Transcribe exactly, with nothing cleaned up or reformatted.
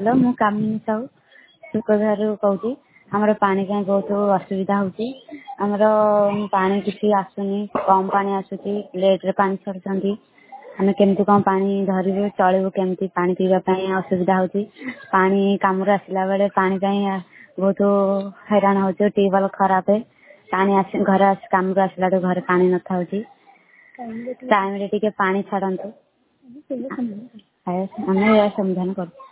hello मु कामिनी साहू सुखदारू कहूँ आमर पानी कहीं बहुत असुविधा होची आमर पानी किसी आसुनी कम पानी आसुची लेट रे पानी छाड़ुछंती आम केमती कौन पानी धरबू चलू केमती पानी पीवाई असुविधा होची पानी कम आसला बेले पानी कहीं बहुत हैरान हो ट्यूबवेल खराब है पानी आस घर कम आसला घर पानी न था टाइम रे टिके पानी छाड़तु आम यह समाधान कर